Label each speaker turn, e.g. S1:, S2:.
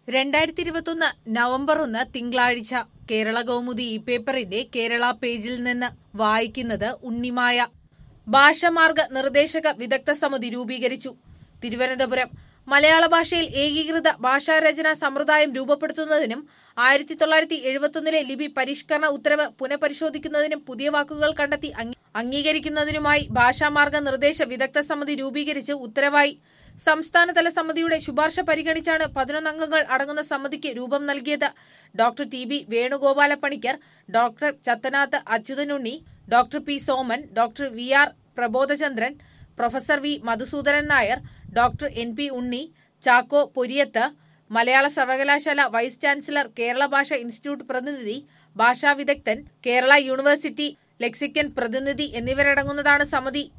S1: 2021 November 1 തിങ്കളാഴ്ച കേരള കൗമുദി ഈ പേപ്പറിന്റെ കേരള പേജിൽ നിന്ന് വായിക്കുന്നത് ഉണ്ണിമായ. ഭാഷാമാർഗ നിർദ്ദേശക വിദഗ്ധ സമിതി രൂപീകരിച്ചു. തിരുവനന്തപുരം. മലയാള ഭാഷയിൽ ഏകീകൃത ഭാഷാരചനാ സമ്പ്രദായം രൂപപ്പെടുത്തുന്നതിനും 1971 ലിപി പരിഷ്കരണ ഉത്തരവ് പുനഃപരിശോധിക്കുന്നതിനും പുതിയ വാക്കുകൾ കണ്ടെത്തി അംഗീകരിക്കുന്നതിനുമായി ഭാഷാമാർഗ നിർദ്ദേശ വിദഗ്ധ സമിതി രൂപീകരിച്ച് ഉത്തരവായി. സംസ്ഥാനതല സമിതിയുടെ ശുപാർശ പരിഗണിച്ചാണ് 11 അംഗങ്ങൾ അടങ്ങുന്ന സമിതിക്ക് രൂപം നൽകിയത്. Doctor T B Venugopala Panicker, doctor Chathanath Achyuthanunni, doctor P Soman, doctor V R Prabodhachandran, professor V Madhusoodanan Nair, doctor N P Unni, Chacko Poriyath, Malayala സർവകലാശാല വൈസ് ചാൻസലർ, കേരള ഭാഷ ഇൻസ്റ്റിറ്റ്യൂട്ട് പ്രതിനിധി, ഭാഷാ വിദഗ്ധൻ, കേരള യൂണിവേഴ്സിറ്റി ലെക്സിക്കൻ പ്രതിനിധി എന്നിവരടങ്ങുന്നതാണ് സമിതി.